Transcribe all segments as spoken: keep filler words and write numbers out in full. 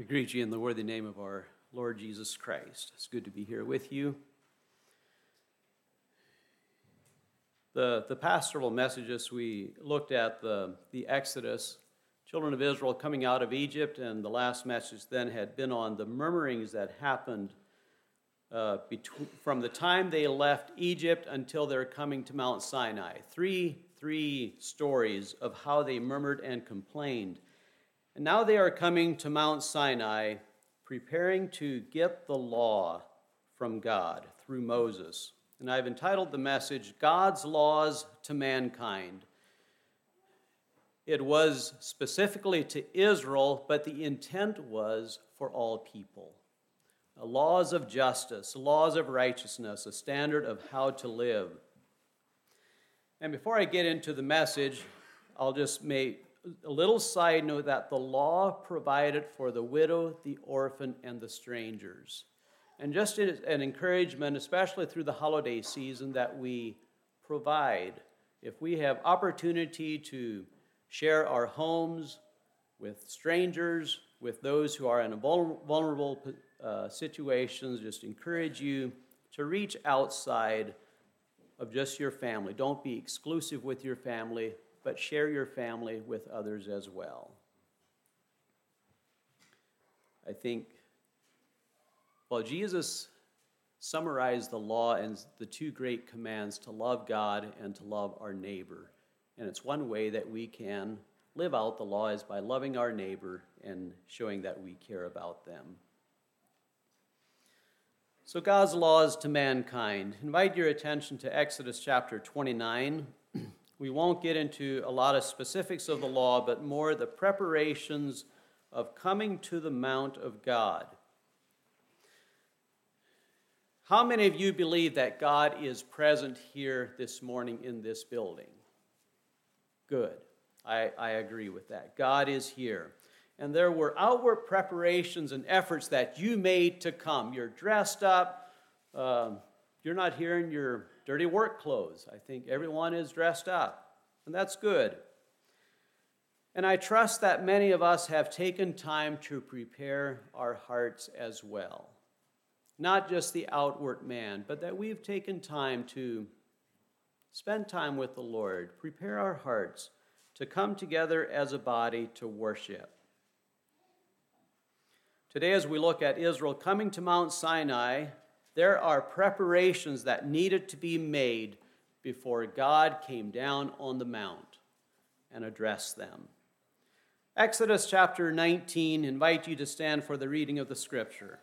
We greet you in the worthy name of our Lord Jesus Christ. It's good to be here with you. The, the pastoral messages, we looked at the, the Exodus, children of Israel coming out of Egypt, and the last message then had been on the murmurings that happened uh, between, from the time they left Egypt until their coming to Mount Sinai. Three, three stories of how they murmured and complained. And now they are coming to Mount Sinai, preparing to get the law from God through Moses. And I've entitled the message, God's Laws to Mankind. It was specifically to Israel, but the intent was for all people. Laws of justice, laws of righteousness, a standard of how to live. And before I get into the message, I'll just make a little side note that the law provided for the widow, the orphan, and the strangers. And just an encouragement, especially through the holiday season, that we provide. If we have opportunity to share our homes with strangers, with those who are in vulnerable uh, situations, just encourage you to reach outside of just your family. Don't be exclusive with your family, but share your family with others as well. I think, well, Jesus summarized the law in the two great commands to love God and to love our neighbor. And it's one way that we can live out the law is by loving our neighbor and showing that we care about them. So God's laws to mankind. Invite your attention to Exodus chapter twenty-nine. We won't get into a lot of specifics of the law, but more the preparations of coming to the Mount of God. How many of you believe that God is present here this morning in this building? Good. I, I agree with that. God is here. And there were outward preparations and efforts that you made to come. You're dressed up. Um, you're not here in your dirty work clothes. I think everyone is dressed up, and that's good. And I trust that many of us have taken time to prepare our hearts as well. Not just the outward man, but that we've taken time to spend time with the Lord, prepare our hearts to come together as a body to worship. Today, as we look at Israel coming to Mount Sinai, there are preparations that needed to be made before God came down on the mount and addressed them. Exodus chapter nineteen, invite you to stand for the reading of the scripture.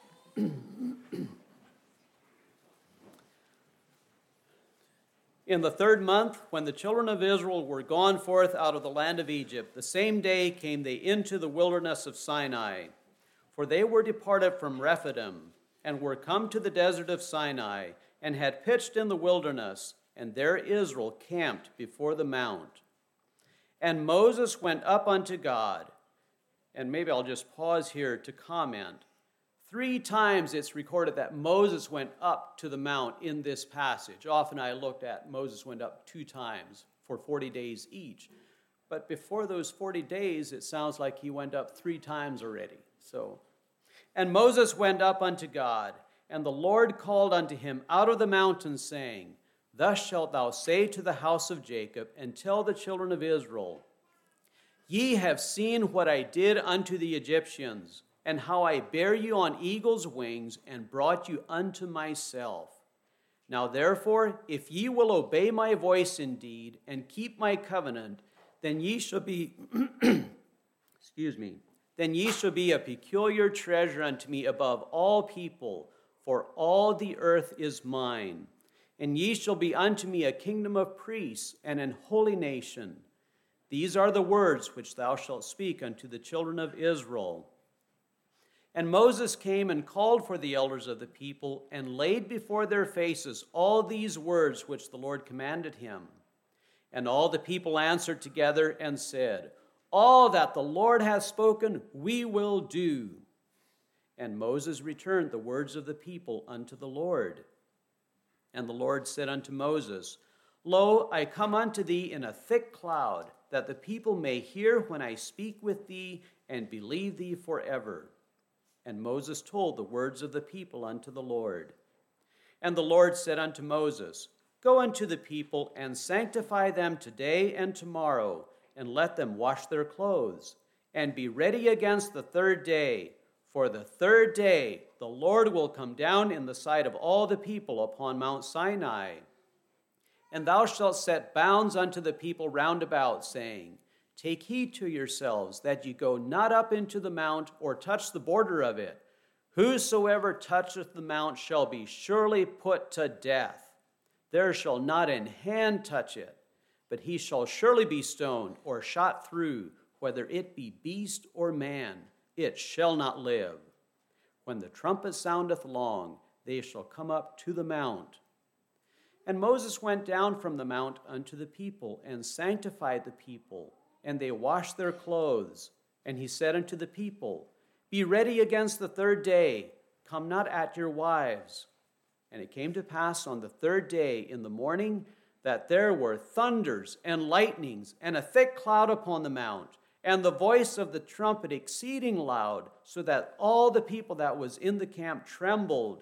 In the third month, when the children of Israel were gone forth out of the land of Egypt, the same day came they into the wilderness of Sinai, for they were departed from Rephidim, and were come to the desert of Sinai, and had pitched in the wilderness, and there Israel camped before the mount. And Moses went up unto God, and maybe I'll just pause here to comment. Three times it's recorded that Moses went up to the mount in this passage. Often I looked at Moses went up two times for forty days each. But before those forty days, it sounds like he went up three times already. So, and Moses went up unto God, and the Lord called unto him out of the mountain, saying, Thus shalt thou say to the house of Jacob, and tell the children of Israel, Ye have seen what I did unto the Egyptians, and how I bare you on eagle's wings, and brought you unto myself. Now therefore, if ye will obey my voice indeed, and keep my covenant, then ye shall be, excuse me, then ye shall be a peculiar treasure unto me above all people, for all the earth is mine. And ye shall be unto me a kingdom of priests, and an holy nation. These are the words which thou shalt speak unto the children of Israel. And Moses came and called for the elders of the people, and laid before their faces all these words which the Lord commanded him. And all the people answered together and said, All that the Lord hath spoken, we will do. And Moses returned the words of the people unto the Lord. And the Lord said unto Moses, Lo, I come unto thee in a thick cloud, that the people may hear when I speak with thee, and believe thee forever. And Moses told the words of the people unto the Lord. And the Lord said unto Moses, Go unto the people, and sanctify them today and tomorrow, and let them wash their clothes, and be ready against the third day. For the third day the Lord will come down in the sight of all the people upon Mount Sinai. And thou shalt set bounds unto the people round about, saying, Take heed to yourselves, that ye go not up into the mount, or touch the border of it. Whosoever toucheth the mount shall be surely put to death. There shall not an hand touch it, but he shall surely be stoned, or shot through, whether it be beast or man, it shall not live. When the trumpet soundeth long, they shall come up to the mount. And Moses went down from the mount unto the people, and sanctified the people, and they washed their clothes. And he said unto the people, Be ready against the third day, come not at your wives. And it came to pass on the third day in the morning, that there were thunders and lightnings, and a thick cloud upon the mount, and the voice of the trumpet exceeding loud, so that all the people that was in the camp trembled.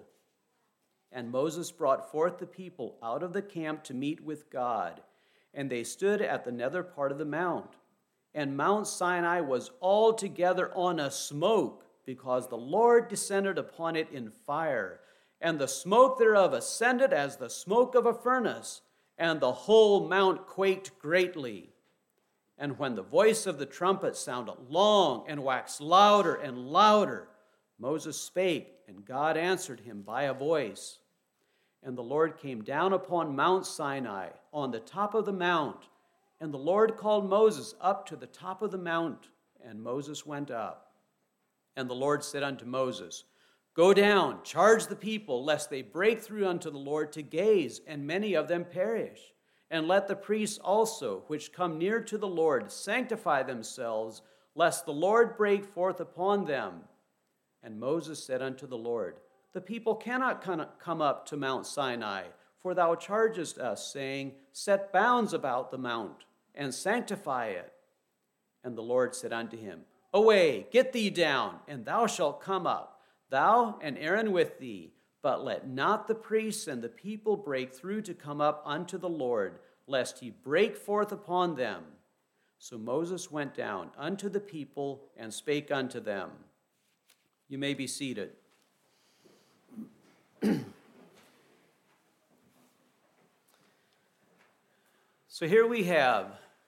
And Moses brought forth the people out of the camp to meet with God, and they stood at the nether part of the mount. And Mount Sinai was altogether on a smoke, because the Lord descended upon it in fire, and the smoke thereof ascended as the smoke of a furnace, and the whole mount quaked greatly. And when the voice of the trumpet sounded long, and waxed louder and louder, Moses spake, and God answered him by a voice. And the Lord came down upon Mount Sinai, on the top of the mount. And the Lord called Moses up to the top of the mount, and Moses went up. And the Lord said unto Moses, Go down, charge the people, lest they break through unto the Lord to gaze, and many of them perish. And let the priests also, which come near to the Lord, sanctify themselves, lest the Lord break forth upon them. And Moses said unto the Lord, The people cannot come up to Mount Sinai, for thou chargest us, saying, Set bounds about the mount, and sanctify it. And the Lord said unto him, Away, get thee down, and thou shalt come up, thou and Aaron with thee, but let not the priests and the people break through to come up unto the Lord, lest he break forth upon them. So Moses went down unto the people, and spake unto them. You may be seated. So here we have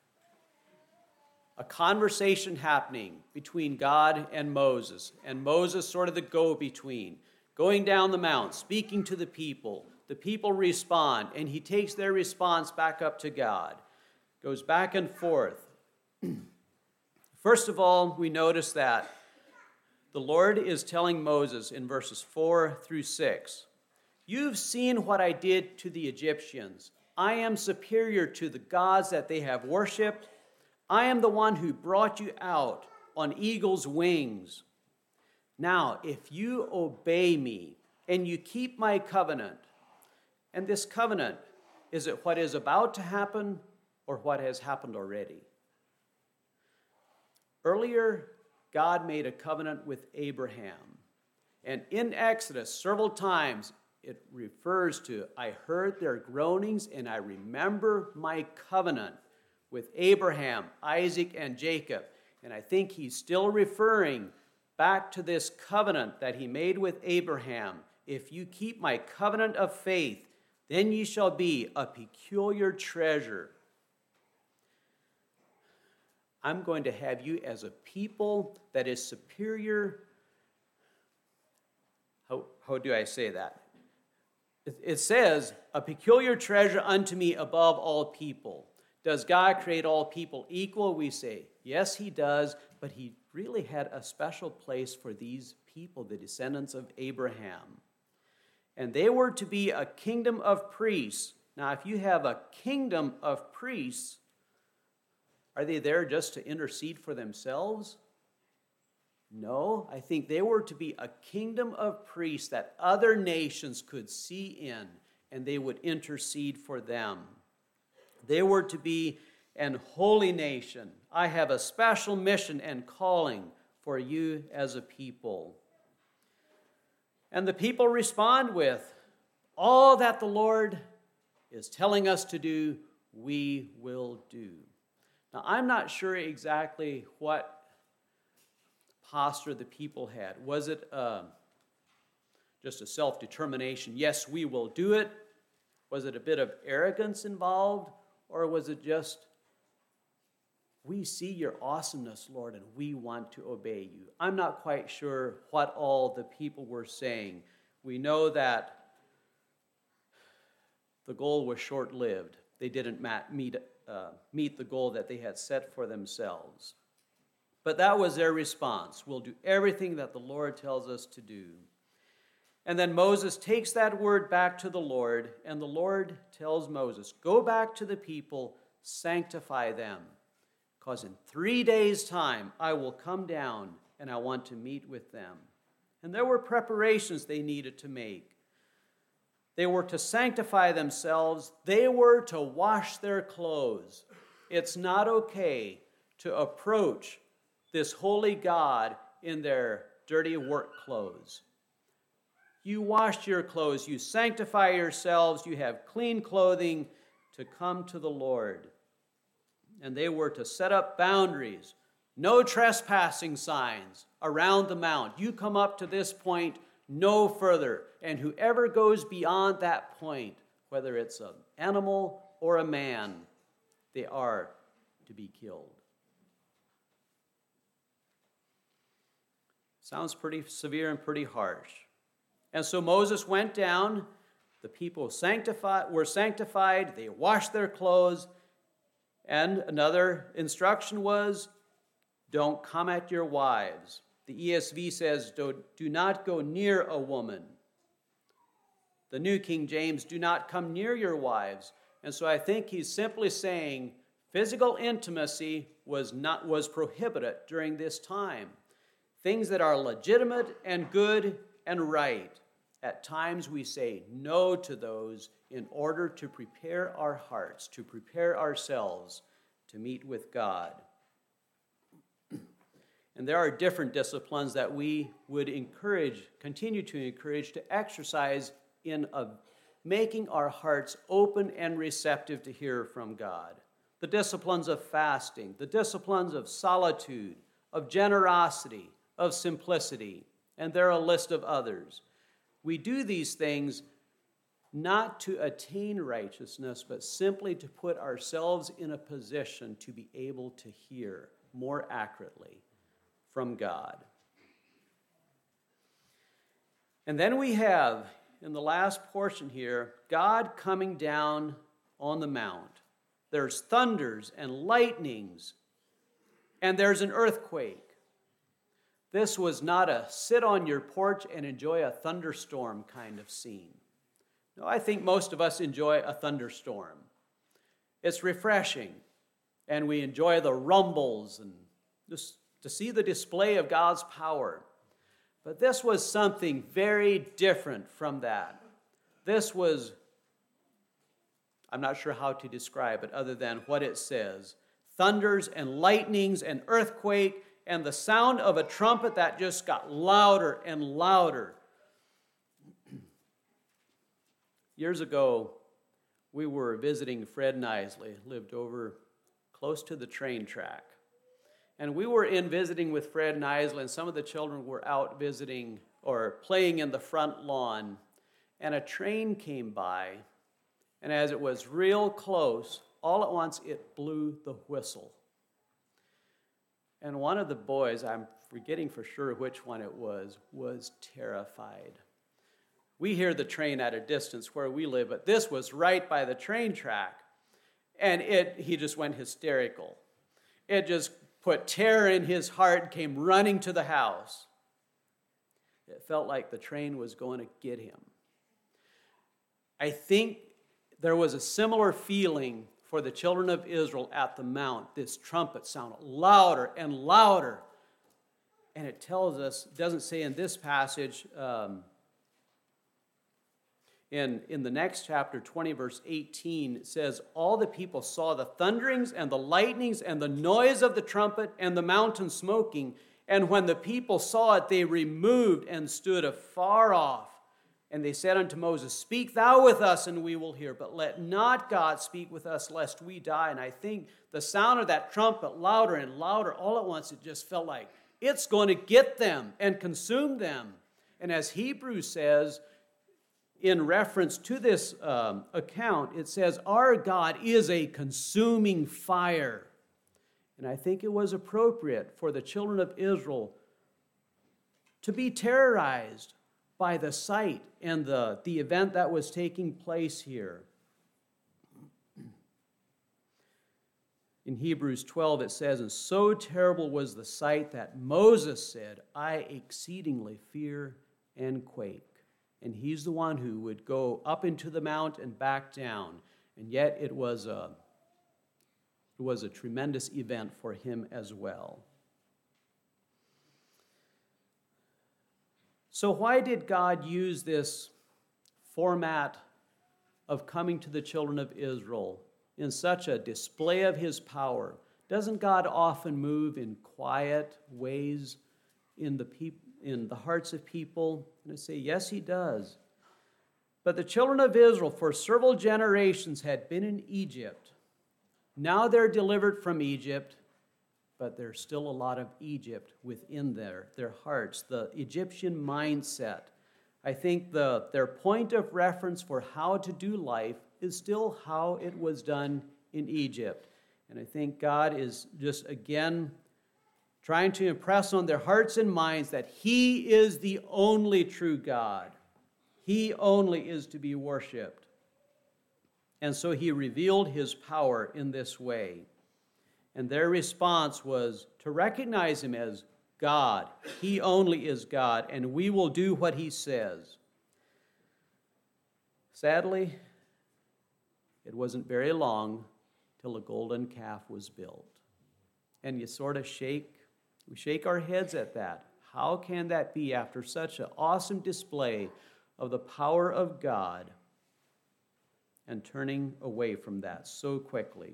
a conversation happening between God and Moses, and Moses sort of the go-between, going down the mount, speaking to the people. The people respond, and he takes their response back up to God. Goes back and forth. First of all, we notice that the Lord is telling Moses in verses four through six, You've seen what I did to the Egyptians. I am superior to the gods that they have worshipped. I am the one who brought you out on eagle's wings. Now, if you obey me and you keep my covenant, and this covenant, is it what is about to happen or what has happened already? Earlier, God made a covenant with Abraham. And in Exodus, several times, it refers to, I heard their groanings and I remember my covenant with Abraham, Isaac, and Jacob. And I think he's still referring back to this covenant that he made with Abraham. If you keep my covenant of faith, then ye shall be a peculiar treasure. I'm going to have you as a people that is superior. How, how do I say that? It, it says, a peculiar treasure unto me above all people. Does God create all people equal? We say, yes, he does, but he really had a special place for these people, the descendants of Abraham. And they were to be a kingdom of priests. Now, if you have a kingdom of priests, are they there just to intercede for themselves? No, I think they were to be a kingdom of priests that other nations could see in, and they would intercede for them. They were to be an holy nation. I have a special mission and calling for you as a people. And the people respond with, all that the Lord is telling us to do, we will do. Now, I'm not sure exactly what posture the people had. Was it uh, just a self-determination, yes, we will do it? Was it a bit of arrogance involved? Or was it just, we see your awesomeness, Lord, and we want to obey you? I'm not quite sure what all the people were saying. We know that the goal was short-lived. They didn't meet, uh, meet the goal that they had set for themselves. But that was their response. We'll do everything that the Lord tells us to do. And then Moses takes that word back to the Lord, and the Lord tells Moses, go back to the people, sanctify them, because in three days' time I will come down and I want to meet with them. And there were preparations they needed to make. They were to sanctify themselves. They were to wash their clothes. It's not okay to approach this holy God in their dirty work clothes. You wash your clothes, you sanctify yourselves, you have clean clothing to come to the Lord. And they were to set up boundaries, no trespassing signs around the mount. You come up to this point, no further. And whoever goes beyond that point, whether it's an animal or a man, they are to be killed. Sounds pretty severe and pretty harsh. And so Moses went down, the people sanctified, were sanctified, they washed their clothes, and another instruction was, don't come at your wives. The E S V says, do, do not go near a woman. The New King James, do not come near your wives. And so I think he's simply saying physical intimacy was not was prohibited during this time. Things that are legitimate and good and right. At times we say no to those in order to prepare our hearts, to prepare ourselves to meet with God. And there are different disciplines that we would encourage, continue to encourage to exercise in a, making our hearts open and receptive to hear from God. The disciplines of fasting, the disciplines of solitude, of generosity, of simplicity, and there are a list of others. We do these things not to attain righteousness, but simply to put ourselves in a position to be able to hear more accurately from God. And then we have, in the last portion here, God coming down on the mount. There's thunders and lightnings, and there's an earthquake. This was not a sit on your porch and enjoy a thunderstorm kind of scene. No, I think most of us enjoy a thunderstorm. It's refreshing, and we enjoy the rumbles and just to see the display of God's power. But this was something very different from that. This was, I'm not sure how to describe it other than what it says. Thunders and lightnings and earthquake and the sound of a trumpet that just got louder and louder. Years ago, we were visiting Fred Nisley, lived over close to the train track. And we were in visiting with Fred Nisley, and some of the children were out visiting or playing in the front lawn. And a train came by, and as it was real close, all at once it blew the whistle. And one of the boys, I'm forgetting for sure which one it was, was terrified. We hear the train at a distance where we live, but this was right by the train track. And it he just went hysterical. It just put terror in his heart, came running to the house. It felt like the train was going to get him. I think there was a similar feeling for the children of Israel at the mount. This trumpet sounded louder and louder. And it tells us, it doesn't say in this passage, um, in, in the next chapter, twenty, verse eighteen, it says, all the people saw the thunderings and the lightnings and the noise of the trumpet and the mountain smoking. And when the people saw it, they removed and stood afar off. And they said unto Moses, speak thou with us, and we will hear. But let not God speak with us, lest we die. And I think the sound of that trumpet, louder and louder, all at once, it just felt like it's going to get them and consume them. And as Hebrews says, in reference to this um, account, it says, our God is a consuming fire. And I think it was appropriate for the children of Israel to be terrorized by the sight and the, the event that was taking place here. In Hebrews twelve it says, and so terrible was the sight that Moses said, I exceedingly fear and quake. And he's the one who would go up into the mount and back down. And yet it was a, it was a tremendous event for him as well. So why did God use this format of coming to the children of Israel in such a display of his power? Doesn't God often move in quiet ways in the peop- in the hearts of people? And I say, yes, he does. But the children of Israel for several generations had been in Egypt. Now they're delivered from Egypt, but there's still a lot of Egypt within their, their hearts, the Egyptian mindset. I think the, their point of reference for how to do life is still how it was done in Egypt. And I think God is just, again, trying to impress on their hearts and minds that he is the only true God. He only is to be worshiped. And so he revealed his power in this way. And their response was to recognize him as God. He only is God, and we will do what he says. Sadly, it wasn't very long till a golden calf was built. And you sort of shake, we shake our heads at that. How can that be after such an awesome display of the power of God and turning away from that so quickly?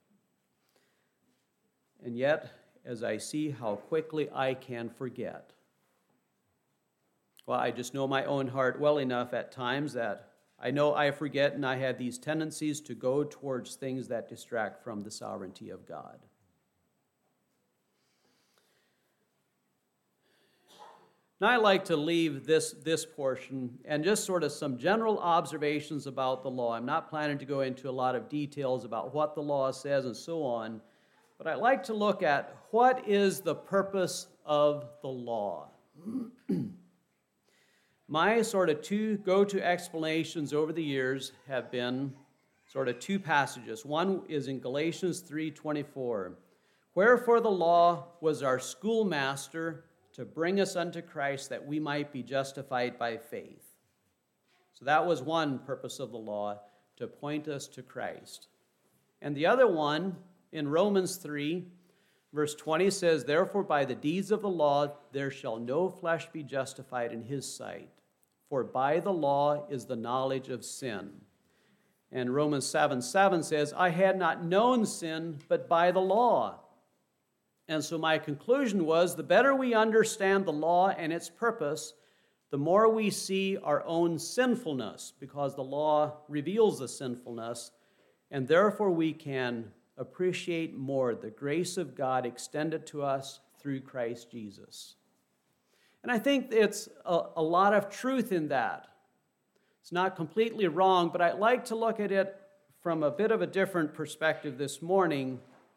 And yet, as I see how quickly I can forget, well, I just know my own heart well enough at times that I know I forget and I have these tendencies to go towards things that distract from the sovereignty of God. Now I like to leave this, this portion and just sort of some general observations about the law. I'm not planning to go into a lot of details about what the law says and so on, but I'd like to look at what is the purpose of the law. My sort of two go-to explanations over the years have been sort of two passages. One is in Galatians three twenty-four. Wherefore the law was our schoolmaster to bring us unto Christ that we might be justified by faith. So that was one purpose of the law, to point us to Christ. And the other one, in Romans three, verse twenty says, Therefore by the deeds of the law there shall no flesh be justified in his sight, for by the law is the knowledge of sin. And Romans seven seven says, I had not known sin but by the law. And so my conclusion was, the better we understand the law and its purpose, the more we see our own sinfulness, because the law reveals the sinfulness, and therefore we can appreciate more the grace of God extended to us through Christ Jesus. And I think it's a, a lot of truth in that. It's not completely wrong, but I'd like to look at it from a bit of a different perspective this morning.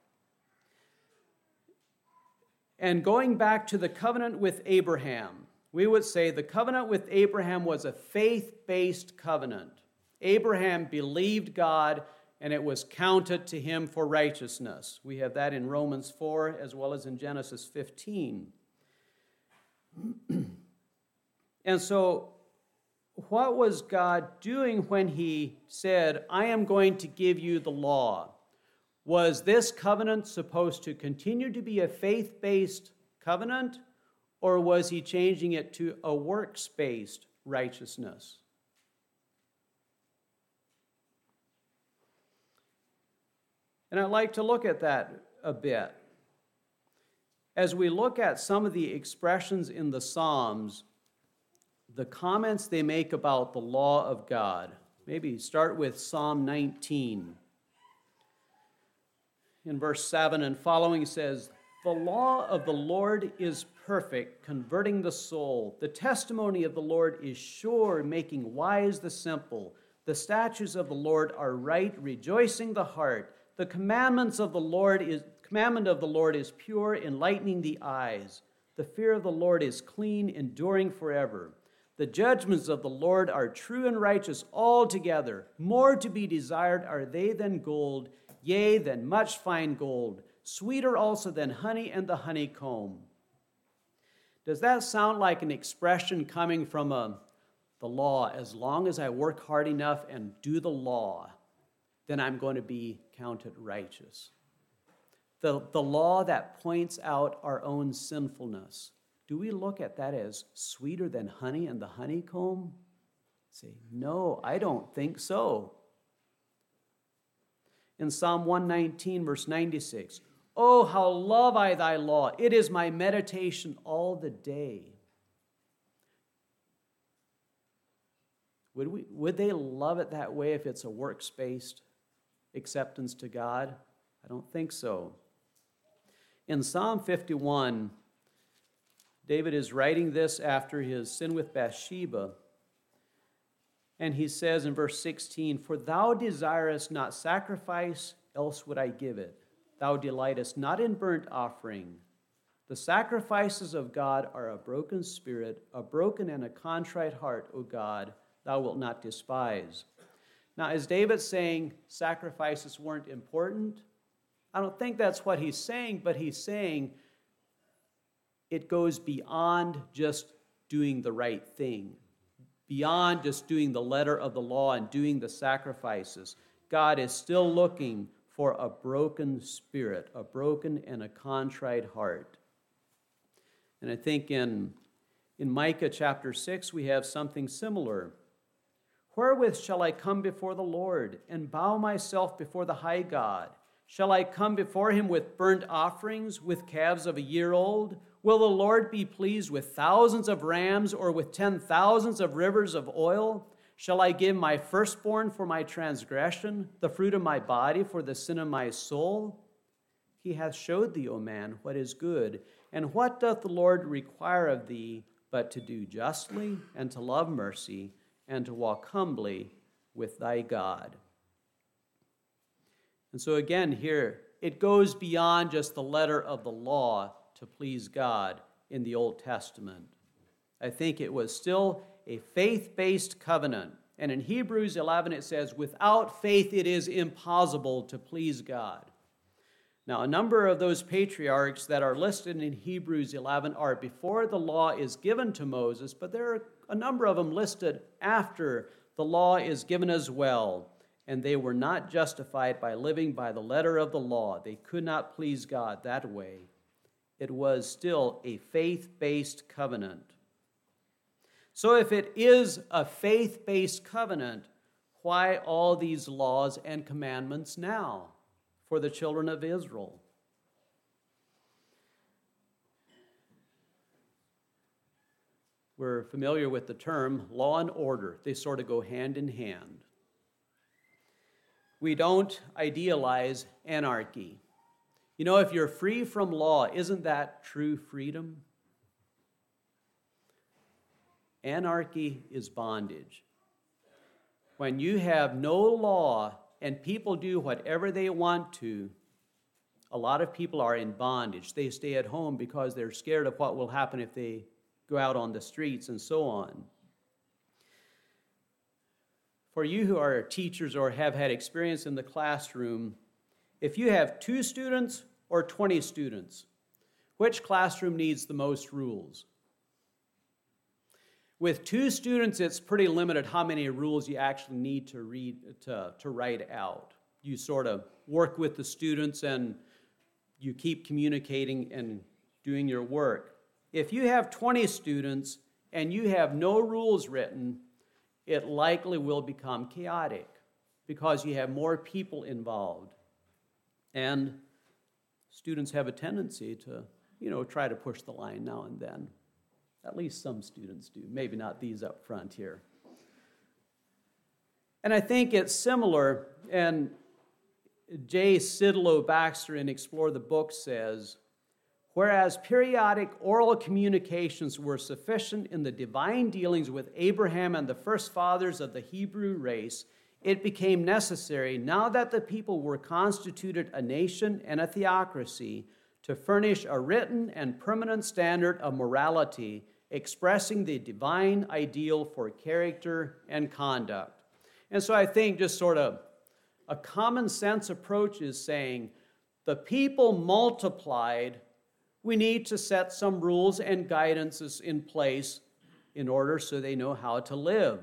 And going back to the covenant with Abraham, we would say the covenant with Abraham was a faith-based covenant. Abraham believed God, and it was counted to him for righteousness. We have that in Romans four as well as in Genesis fifteen. And so, what was God doing when he said, I am going to give you the law? Was this covenant supposed to continue to be a faith-based covenant, or was he changing it to a works-based righteousness? And I'd like to look at that a bit. As we look at some of the expressions in the Psalms, the comments they make about the law of God. Maybe start with Psalm nineteen. In verse seven and following says, "The law of the Lord is perfect, converting the soul. The testimony of the Lord is sure, making wise the simple. The statutes of the Lord are right, rejoicing the heart. The commandments of the Lord is commandment of the Lord is pure, enlightening the eyes. The fear of the Lord is clean, enduring forever. The judgments of the Lord are true and righteous altogether. More to be desired are they than gold, yea, than much fine gold, sweeter also than honey and the honeycomb." Does that sound like an expression coming from a, the law? As long as I work hard enough and do the law, then I'm going to be counted righteous. The, the law that points out our own sinfulness. Do we look at that as sweeter than honey and the honeycomb? Say, no, I don't think so. In Psalm one nineteen, verse ninety-six, "Oh, how love I thy law! It is my meditation all the day." Would we, would they love it that way if it's a works-based acceptance to God? I don't think so. In Psalm fifty-one, David is writing this after his sin with Bathsheba. And he says in verse sixteen, "For thou desirest not sacrifice, else would I give it. Thou delightest not in burnt offering. The sacrifices of God are a broken spirit, a broken and a contrite heart, O God, thou wilt not despise." Now, is David saying sacrifices weren't important? I don't think that's what he's saying, but he's saying it goes beyond just doing the right thing, beyond just doing the letter of the law and doing the sacrifices. God is still looking for a broken spirit, a broken and a contrite heart. And I think in, in Micah chapter six, we have something similar. "Wherewith shall I come before the Lord and bow myself before the high God? Shall I come before him with burnt offerings, with calves of a year old? Will the Lord be pleased with thousands of rams or with ten thousands of rivers of oil? Shall I give my firstborn for my transgression, the fruit of my body for the sin of my soul? He hath showed thee, O man, what is good. And what doth the Lord require of thee but to do justly and to love mercy and to walk humbly with thy God?" And so again here, it goes beyond just the letter of the law to please God in the Old Testament. I think it was still a faith-based covenant. And in Hebrews eleven it says, "Without faith it is impossible to please God." Now, a number of those patriarchs that are listed in Hebrews eleven are before the law is given to Moses, but there are a number of them listed after the law is given as well. And they were not justified by living by the letter of the law. They could not please God that way. It was still a faith-based covenant. So if it is a faith-based covenant, why all these laws and commandments now for the children of Israel? We're familiar with the term law and order. They sort of go hand in hand. We don't idealize anarchy. You know, if you're free from law, isn't that true freedom? Anarchy is bondage. When you have no law and people do whatever they want to, a lot of people are in bondage. They stay at home because they're scared of what will happen if they go out on the streets and so on. For you who are teachers or have had experience in the classroom, if you have two students or twenty students, which classroom needs the most rules? With two students, it's pretty limited how many rules you actually need to read to, to write out. You sort of work with the students and you keep communicating and doing your work. If you have twenty students and you have no rules written, it likely will become chaotic because you have more people involved. And students have a tendency to, you know, try to push the line now and then. At least some students do, maybe not these up front here. And I think it's similar, and J. Sidlow Baxter in Explore the Book says, whereas periodic oral communications were sufficient in the divine dealings with Abraham and the first fathers of the Hebrew race, it became necessary, now that the people were constituted a nation and a theocracy, to furnish a written and permanent standard of morality expressing the divine ideal for character and conduct. And so I think just sort of a common sense approach is saying the people multiplied, we need to set some rules and guidances in place in order so they know how to live.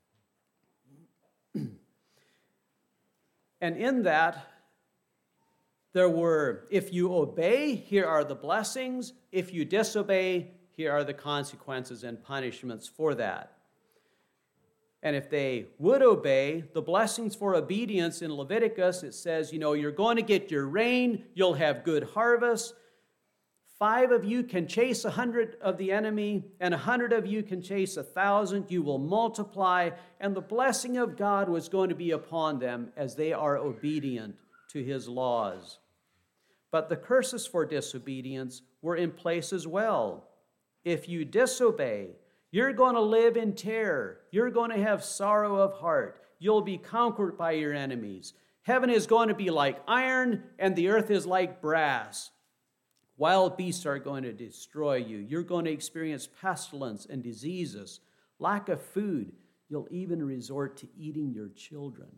And in that, there were, if you obey, here are the blessings. If you disobey, here are the consequences and punishments for that. And if they would obey, the blessings for obedience in Leviticus, it says, you know, you're going to get your rain, you'll have good harvest. Five of you can chase a hundred of the enemy, and a hundred of you can chase a thousand. You will multiply, and the blessing of God was going to be upon them as they are obedient to his laws. But the curses for disobedience were in place as well. If you disobey, you're going to live in terror. You're going to have sorrow of heart. You'll be conquered by your enemies. Heaven is going to be like iron, and the earth is like brass. Wild beasts are going to destroy you. You're going to experience pestilence and diseases, lack of food. You'll even resort to eating your children.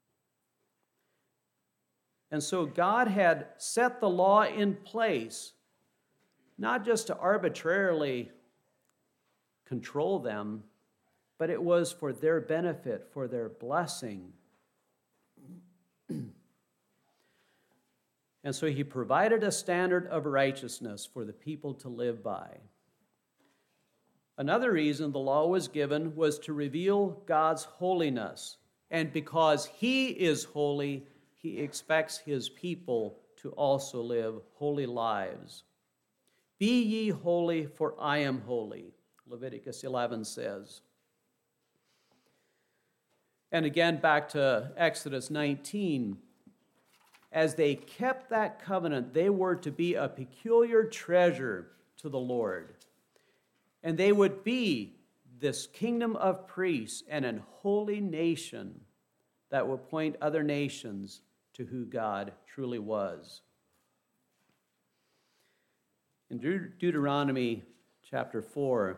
And so God had set the law in place, not just to arbitrarily control them, but it was for their benefit, for their blessing. And so he provided a standard of righteousness for the people to live by. Another reason the law was given was to reveal God's holiness. And because he is holy, he expects his people to also live holy lives. Be ye holy, for I am holy, Leviticus eleven says. And again, back to Exodus nineteen, as they kept that covenant, they were to be a peculiar treasure to the Lord. And they would be this kingdom of priests and an holy nation that would point other nations to who God truly was. In Deut- Deuteronomy chapter four,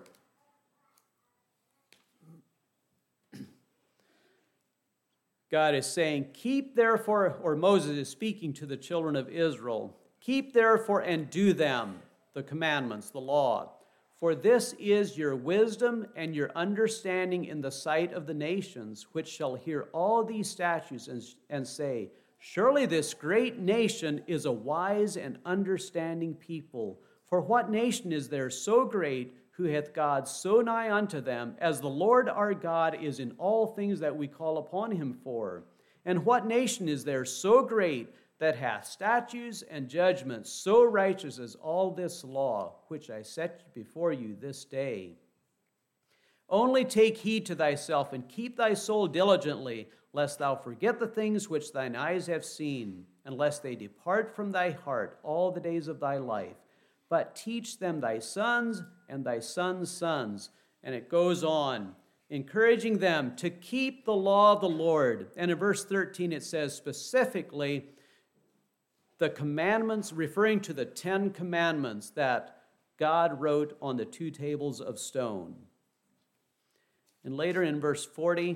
God is saying, keep therefore, or Moses is speaking to the children of Israel, keep therefore and do them, the commandments, the law. For this is your wisdom and your understanding in the sight of the nations, which shall hear all these statutes and, and say, surely this great nation is a wise and understanding people. For what nation is there so great, who hath God so nigh unto them, as the Lord our God is in all things that we call upon him for? And what nation is there so great, that hath statutes and judgments so righteous as all this law, which I set before you this day? Only take heed to thyself, and keep thy soul diligently, lest thou forget the things which thine eyes have seen, and lest they depart from thy heart all the days of thy life. But teach them thy sons and thy sons' sons. And it goes on, encouraging them to keep the law of the Lord. And in verse thirteen, it says specifically the commandments, referring to the Ten Commandments that God wrote on the two tables of stone. And later in verse forty,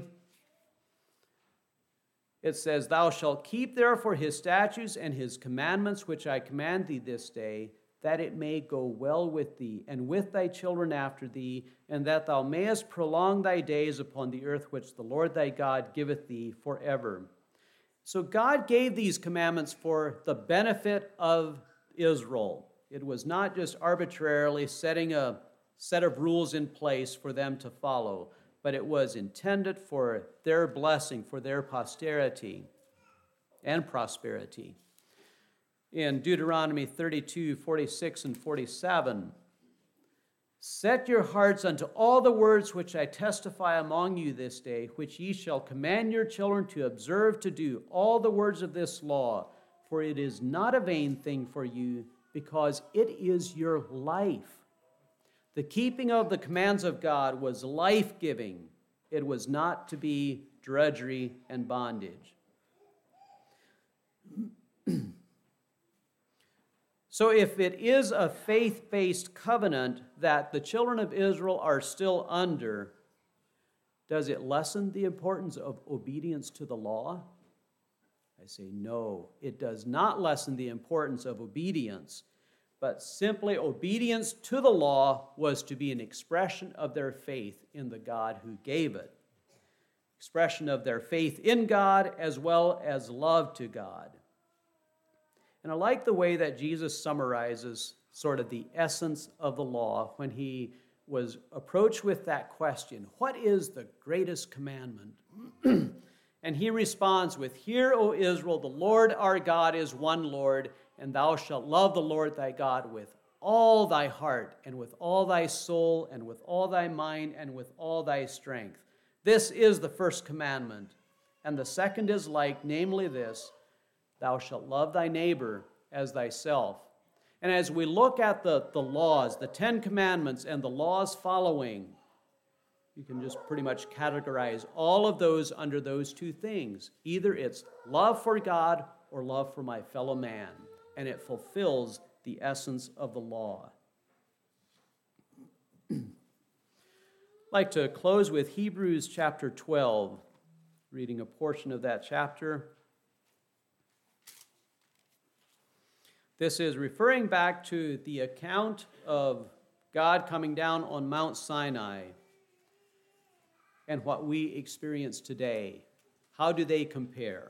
it says, thou shalt keep therefore his statutes and his commandments, which I command thee this day, that it may go well with thee, and with thy children after thee, and that thou mayest prolong thy days upon the earth which the Lord thy God giveth thee forever. So God gave these commandments for the benefit of Israel. It was not just arbitrarily setting a set of rules in place for them to follow, but it was intended for their blessing, for their posterity and prosperity. in Deuteronomy thirty-two, forty-six, and forty-seven. Set your hearts unto all the words which I testify among you this day, which ye shall command your children to observe to do all the words of this law, for it is not a vain thing for you, because it is your life. The keeping of the commands of God was life-giving. It was not to be drudgery and bondage. So if it is a faith-based covenant that the children of Israel are still under, does it lessen the importance of obedience to the law? I say no, it does not lessen the importance of obedience, but simply obedience to the law was to be an expression of their faith in the God who gave it. Expression of their faith in God as well as love to God. And I like the way that Jesus summarizes sort of the essence of the law when he was approached with that question, what is the greatest commandment? And he responds with, Hear, O Israel, the Lord our God is one Lord, and thou shalt love the Lord thy God with all thy heart, and with all thy soul, and with all thy mind, and with all thy strength. This is the first commandment. And the second is like, namely this, thou shalt love thy neighbor as thyself. And as we look at the, the laws, the Ten Commandments and the laws following, you can just pretty much categorize all of those under those two things. Either it's love for God or love for my fellow man, and it fulfills the essence of the law. I'd like to close with Hebrews chapter twelve, reading a portion of that chapter. This is referring back to the account of God coming down on Mount Sinai and what we experience today. How do they compare?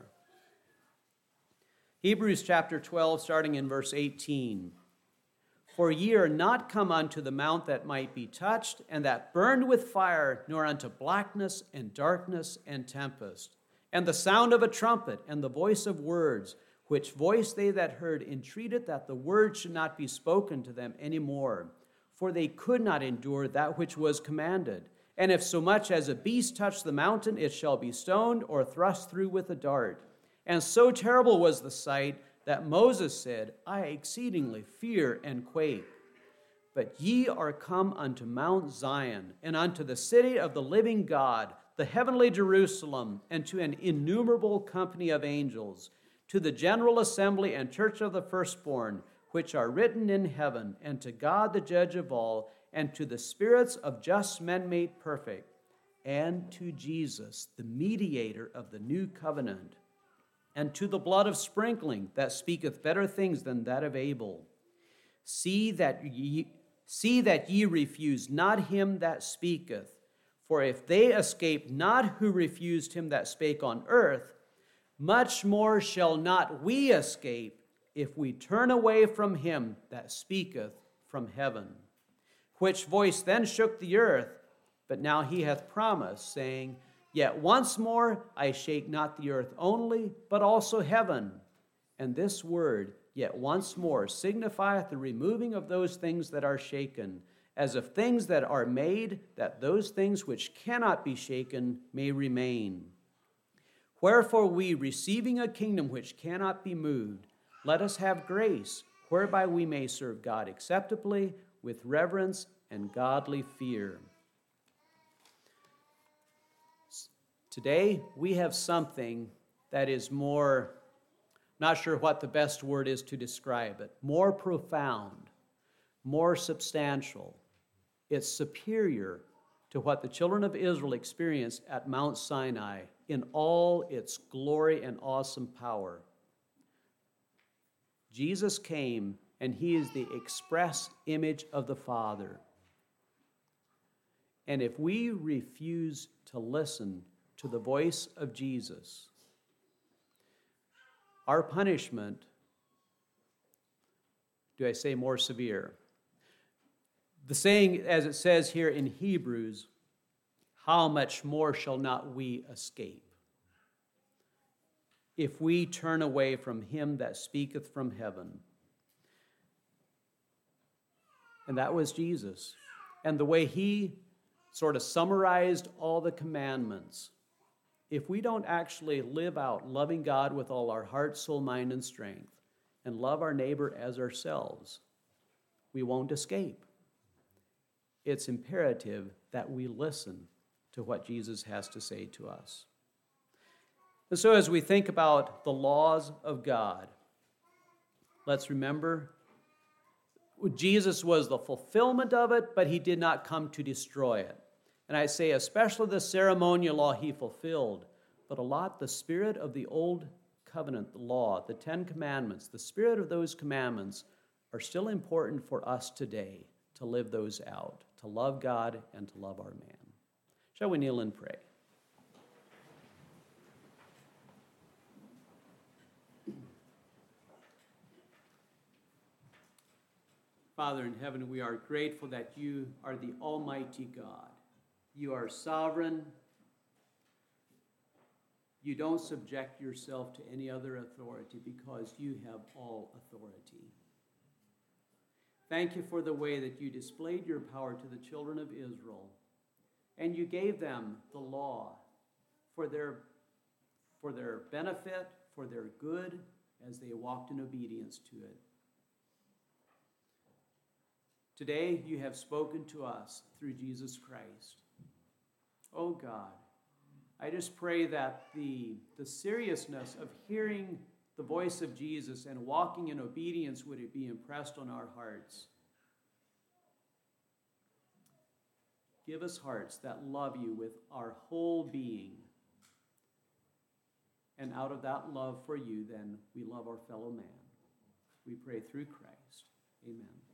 Hebrews chapter twelve, starting in verse eighteen. For ye are not come unto the mount that might be touched, and that burned with fire, nor unto blackness and darkness and tempest, and the sound of a trumpet, and the voice of words, which voice they that heard entreated that the word should not be spoken to them any more, for they could not endure that which was commanded. And if so much as a beast touch the mountain, it shall be stoned or thrust through with a dart. And so terrible was the sight that Moses said, I exceedingly fear and quake. But ye are come unto Mount Zion, and unto the city of the living God, the heavenly Jerusalem, and to an innumerable company of angels, to the general assembly and church of the firstborn, which are written in heaven, and to God the judge of all, and to the spirits of just men made perfect, and to Jesus, the mediator of the new covenant, and to the blood of sprinkling that speaketh better things than that of Abel. See that ye, see that ye refuse not him that speaketh, for if they escape not who refused him that spake on earth, much more shall not we escape if we turn away from him that speaketh from heaven. Which voice then shook the earth, but now he hath promised, saying, Yet once more I shake not the earth only, but also heaven. And this word, yet once more, signifieth the removing of those things that are shaken, as of things that are made, that those things which cannot be shaken may remain. Wherefore we, receiving a kingdom which cannot be moved, let us have grace, whereby we may serve God acceptably, with reverence and godly fear. Today, we have something that is more, not sure what the best word is to describe it, more profound, more substantial. It's superior to what the children of Israel experienced at Mount Sinai in all its glory and awesome power. Jesus came, and he is the express image of the Father. And if we refuse to listen to the voice of Jesus, our punishment, do I say more severe? The saying, as it says here in Hebrews, how much more shall not we escape? if we turn away from him that speaketh from heaven. And that was Jesus. And the way he sort of summarized all the commandments, if we don't actually live out loving God with all our heart, soul, mind, and strength, and love our neighbor as ourselves, we won't escape. It's imperative that we listen to what Jesus has to say to us. And so as we think about the laws of God, let's remember Jesus was the fulfillment of it, but he did not come to destroy it. And I say especially the ceremonial law he fulfilled, but a lot the spirit of the old covenant, the law, the Ten Commandments, the spirit of those commandments are still important for us today to live those out, to love God and to love our man. Shall we kneel and pray? Father in heaven, we are grateful that you are the Almighty God. You are sovereign. You don't subject yourself to any other authority because you have all authority. Thank you for the way that you displayed your power to the children of Israel, and you gave them the law for their, for their benefit, for their good, as they walked in obedience to it. Today, you have spoken to us through Jesus Christ. Oh God, I just pray that the, the seriousness of hearing the voice of Jesus and walking in obedience would it be impressed on our hearts. Give us hearts that love you with our whole being. And out of that love for you, then, we love our fellow man. We pray through Christ. Amen.